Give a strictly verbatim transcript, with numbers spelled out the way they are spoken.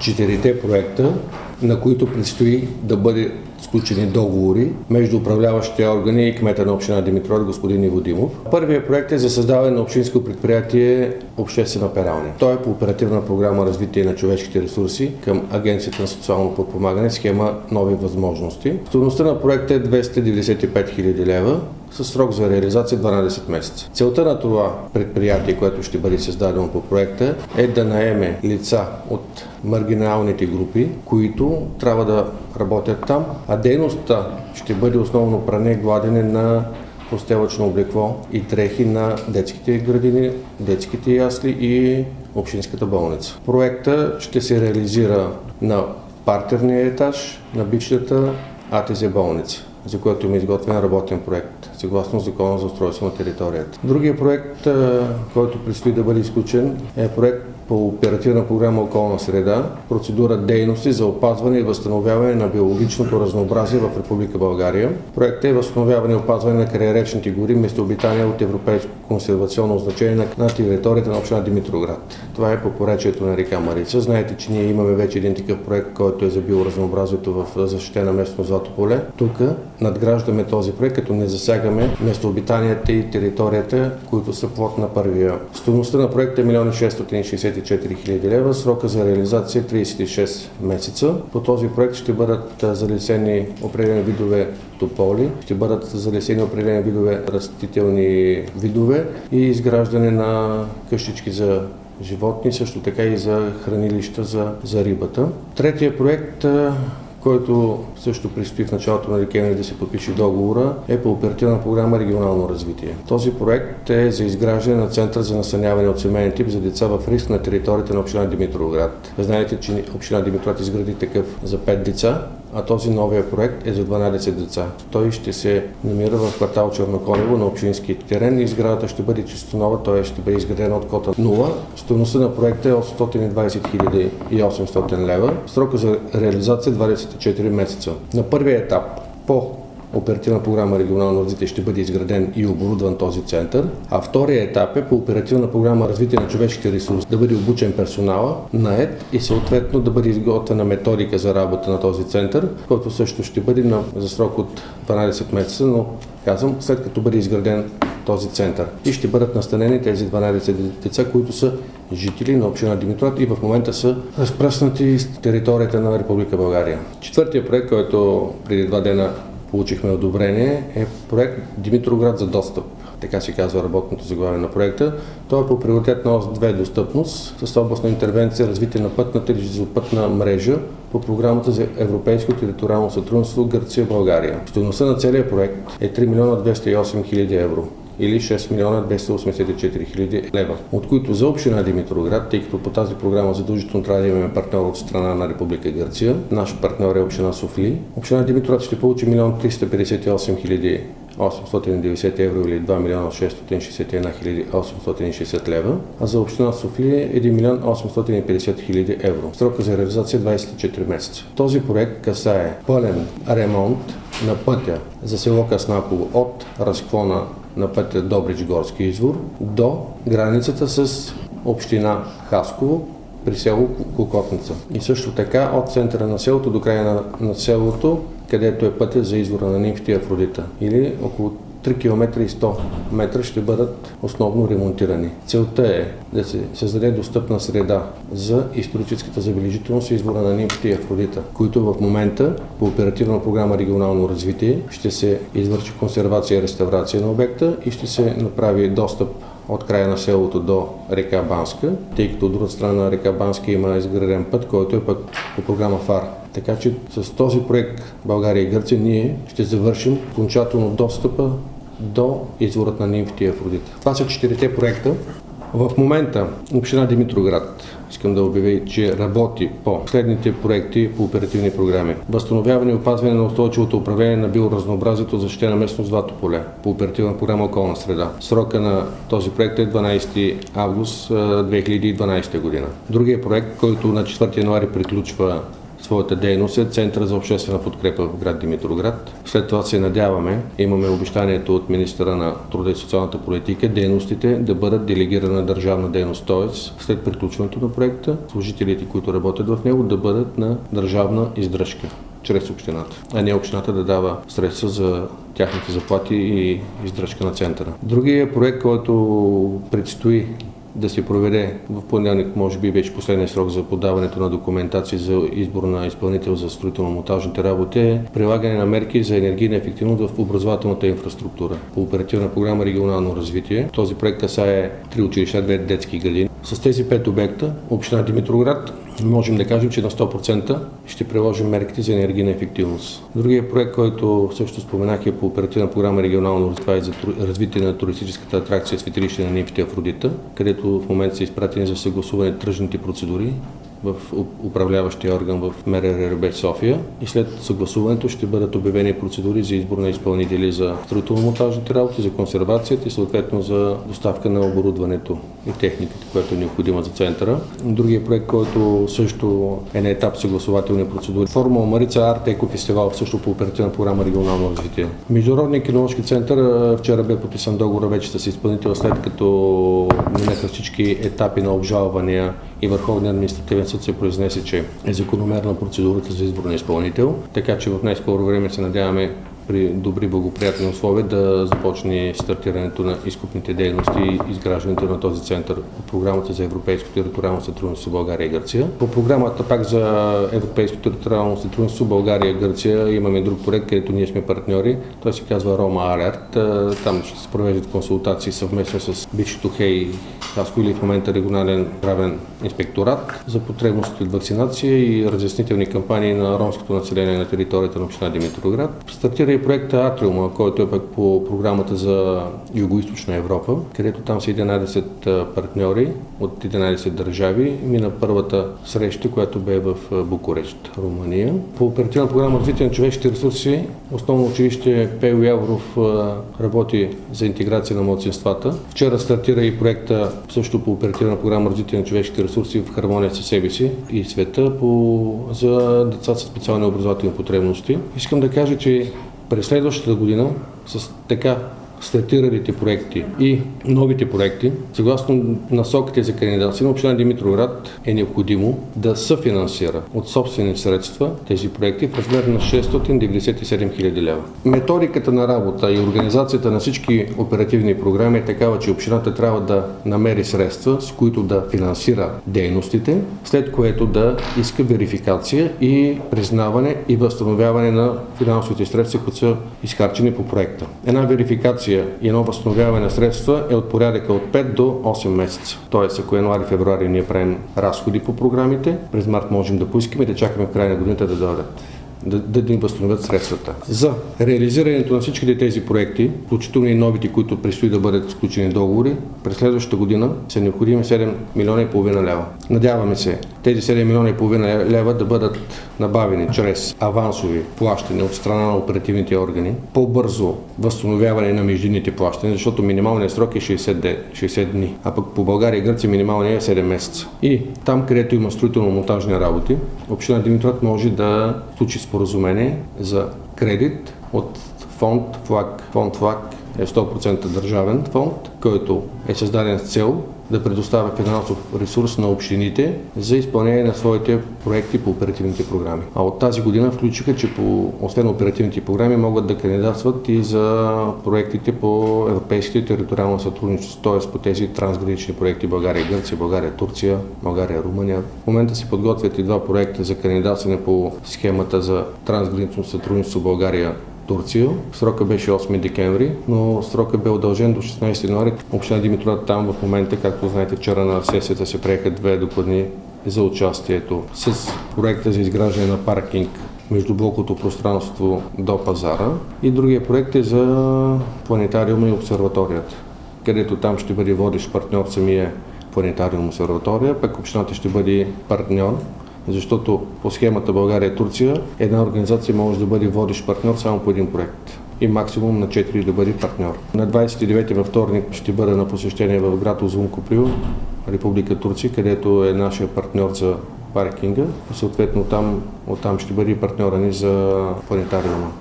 четирите проекта, на които предстои да бъде сключени договори между управляващите органи и кмета на община Димитровград господин Иво Димов. Първият проект е за създаване на общинско предприятие Обществена пералня. Той е по оперативна програма Развитие на човешките ресурси към Агенцията на социално подпомагане, схема Нови възможности. Стойността на проекта е двеста деветдесет и пет хиляди лева със срок за реализация дванадесет месеца. Целта на това предприятие, което ще бъде създадено по проекта, е да наеме лица от маргиналните групи, които трябва да работят там, а дейността ще бъде основно пране, гладене на постелъчно облекло и дрехи на детските градини, детските ясли и общинската болница. Проектът ще се реализира на партерния етаж на бившата А Т З болница, за което има изготвен работен проект, съгласно Закона за устройство на територията. Другия проект, който предстои да бъде изключен, е проект по оперативна програма Околна среда, процедура дейности за опазване и възстановяване на биологичното разнообразие в Република България. Проектът е възстановяване и опазване на крайречните гори, местообитания от европейско консервационно значение на територията на община Димитровград. Това е по поречието на река Марица. Знаете, че ние имаме вече един такъв проект, който е за биоразнообразието в защитена местност Злато поле. Тук надграждаме този проект, като не засягаме местообитанията и територията, които са плод на първия. Стойността на проекта е един милион шестстотин шестдесет и четири хиляди лева, срока за реализация е тридесет и шест месеца. По този проект ще бъдат залесени определени видове тополи, ще бъдат залесени определени видове растителни видове и изграждане на къщички за животни, също така и за хранилища за, за рибата. Третия проект, който също предстои в началото на декември да се подпише договора, е по оперативна програма Регионално развитие. Този проект е за изграждане на център за настаняване от семейен тип за деца в риск на територията на община Димитровград. Знаете, че община Димитровград изгради такъв за пет деца, а този новия проект е за дванадесет деца. Той ще се намира в квартал Черноконево на общински терен и сградата ще бъде чисто нова, той ще бъде изградена от кота нула. Стойността на проекта е осемстотин и двадесет хиляди и осемстотин лева. Срока за реализация двадесет и четири месеца. На първия етап по оперативна програма Регионално развитие ще бъде изграден и оборудван този център, а втория етап е по оперативна програма Развитие на човешките ресурси да бъде обучен персонала, нает и съответно да бъде изготвена методика за работа на този център, който също ще бъде на, за срок от дванадесет месеца, но казвам, след като бъде изграден този център. И ще бъдат настанени тези дванадесет деца, които са жители на община Димитровград и в момента са разпръснати с територията на Република България. Четвъртия проект, който преди два дена получихме одобрение, е проект Димитровград за достъп. Така се казва работното заглавие на проекта. Той е по приоритет на ос две достъпност с областна интервенция развитие на пътната и железопътна мрежа по програмата за европейско териториално сътрудничество Гърция-България. Стойността на целия проект е три милиона двеста и осем хиляди евро или шест милиона двеста осемдесет и четири хиляди лева, от които за община Димитровград, тъй като по тази програма задължително трябва да имаме партньор от страна на Република Гърция. Наш партньор е община Софли. Община Димитровград ще получи един милион триста петдесет и осем хиляди осемстотин и деветдесет евро или два милиона шестстотин шестдесет и една хиляди осемстотин и шестдесет лева, а за община София е един милион осемстотин и петдесет хиляди евро. Срока за реализация е двадесет и четири месеца. Този проект касае пълен ремонт на пътя за село Къснаково от разклона на пътя Добрич-Горски извор до границата с община Хасково при село Кокотница. И също така от центъра на селото до края на, на селото, където е пътя за извора на нимфите и Афродита. Или около три километра и сто метра ще бъдат основно ремонтирани. Целта е да се създаде достъпна среда за историческата забележителност и извора на нимфите и Афродита, които в момента по оперативна програма Регионално развитие ще се извърши консервация и реставрация на обекта и ще се направи достъп от края на селото до река Банска, тъй като от друга страна на река Банска има изграден път, който е пък по програма ФАР. Така че с този проект България и Гърция ние ще завършим окончателно достъпа до изворът на нимфите и Афродита. Това са четирите проекта. В момента община Димитровград, искам да обявя, че работи по следните проекти по оперативни програми. Възстановяване и опазване на устойчивото управление на биоразнообразието за защитена местност Злато поле по оперативна програма Околна среда. Срока на този проект е дванадесети август две хиляди и дванадесета година. Другия проект, който на четвърти януари приключва своята дейност е Центъра за обществена подкрепа в град Димитровград. След това се надяваме, имаме обещанието от министъра на труда и социалната политика, дейностите да бъдат делегирани на държавна дейност, т.е. след приключването на проекта, служителите, които работят в него, да бъдат на държавна издръжка чрез общината, а не общината да дава средства за тяхните заплати и издръжка на центъра. Другия проект, който предстои да се проведе в понеделник, може би беше последния срок за подаването на документации за избор на изпълнител за строително-монтажните работи, е прилагане на мерки за енергийна ефективност в образователната инфраструктура по оперативна програма Регионално развитие. Този проект касае три училища, две детски градини. С тези пет обекта община Димитровград можем да кажем, че на сто процента ще приложим мерките за енергийна ефективност. Другия проект, който също споменах, е по оперативна програма Регионално развитие за развитие на туристическата атракция Светилище на нимфите Афродита, където в момента са изпратени за съгласуване тръжните процедури в управляващия орган в МРРБ София и след съгласуването ще бъдат обявени процедури за избор на изпълнители за строително-монтажните работи, за консервацията и съответно за доставка на оборудването и техниката, която е необходима за центъра. Другия проект, който също е на етап съгласователни процедури, Формула Марица Арт Еко Фестивал, също по оперативна програма Регионално развитие. Международният киноложки център вчера бе подписан договор вече с изпълнител, след като минаха всички етапи на обжалвания и Върховният административен съд се произнесе, че е закономерна процедурата за избор на изпълнител, така че в най-скоро време се надяваме при добри благоприятни условия да започне стартирането на изкупните дейности и изграждането на този център по програмата за европейско териториално сътрудничество България и Гърция. По програмата пак за европейско териториално сътрудничество България и Гърция имаме друг проект, където ние сме партньори. Той се казва Рома Алерт. Там ще се провеждат консултации съвместно с бившето ХЕИ Хаско или в момента регионален правен инспекторат за потребности от вакцинация и разяснителни кампании на ромското население на територията на община Димитровград. Стартира и проекта Атриума, който е пък по програмата за Югоизточна Европа, където там са единадесет партньори от единадесет държави. Мина първата среща, която бе в Букурещ, Румъния. По оперативна програма развитие на човешките ресурси, основно училище Пейо Яворов работи за интеграция на малцинствата. Вчера стартира и проекта също по оперативна програма развитие на човешките ресурси в хармония със себе си и света по, за деца с специални образователни потребности. Искам да кажа, че през следващата година с така стартиралите проекти и новите проекти, съгласно насоките за кандидатстване, община Димитровград е необходимо да съфинансира от собствени средства тези проекти в размер на шестстотин деветдесет и седем хиляди лева. Методиката на работа и организацията на всички оперативни програми е такава, че общината трябва да намери средства, с които да финансира дейностите, след което да иска верификация и признаване и възстановяване на финансовите средства, които са изхарчени по проекта. Една верификация и едно възстановяване на средства е от порядъка от пет до осем месеца. Тоест, ако януари-февруари ние правим разходи по програмите, през март можем да поискаме и да чакаме в края на годината да дойдат. Да, да, да им възстановят средствата. За реализирането на всичките тези проекти, включително и новите, които предстои да бъдат сключени договори, през следващата година са необходими седем милиона и половина лева. Надяваме се тези седем милиона и половина лева да бъдат набавени чрез авансови плащания от страна на оперативните органи, по-бързо възстановяване на междинните плащания, защото минималният срок е шейсет дни, а пък по България и Гърция минималният е седем месеца. И там, където има строително-монтажни работи, община Димитровград може да случи споразумение за кредит от фонд ФЛАГ. Фонд ФЛАГ е сто процента държавен фонд, който е създаден с цел да предоставя финансов ресурс на общините за изпълнение на своите проекти по оперативните програми. А от тази година включиха, че по, освен оперативните програми могат да кандидатстват и за проектите по европейските териториално сътрудничество, т.е. по тези трансгранични проекти България и Гърция, България, Турция, България, Румъния. В момента се подготвят и два проекта за кандидатстване по схемата за трансгранично сътрудничество България Турция. Срока беше осми декември, но срока бе удължен до шестнадесети януари. Община Димитровград там в момента, както знаете, вчера на сесията се приеха две докладни за участието с проекта за изграждане на паркинг между блоковото пространство до пазара и другия проект е за планетариума и обсерваторията, където там ще бъде водещ партньор самия планетариум обсерватория, пък общината ще бъде партньор, защото по схемата България-Турция една организация може да бъде водещ партньор само по един проект и максимум на четири да бъде партньор. На двадесет и девети във вторник ще бъда на посещение в град Узун Коприл, Република Турция, където е нашия партньор за паркинга и съответно оттам, оттам ще бъде и партньора ни за планетариума.